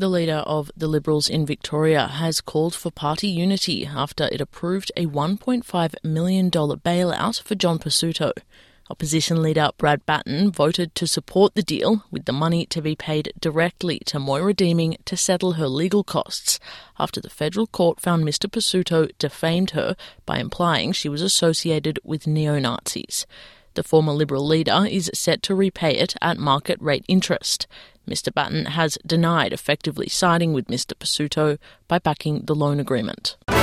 The leader of the Liberals in Victoria has called for party unity after it approved a $1.5 million bailout for John Pesutto. Opposition leader Brad Batten voted to support the deal, with the money to be paid directly to Moira Deeming to settle her legal costs after the federal court found Mr Pesutto defamed her by implying she was associated with neo-Nazis. The former Liberal leader is set to repay it at market rate interest. Mr Batten has denied effectively siding with Mr Pesutto by backing the loan agreement.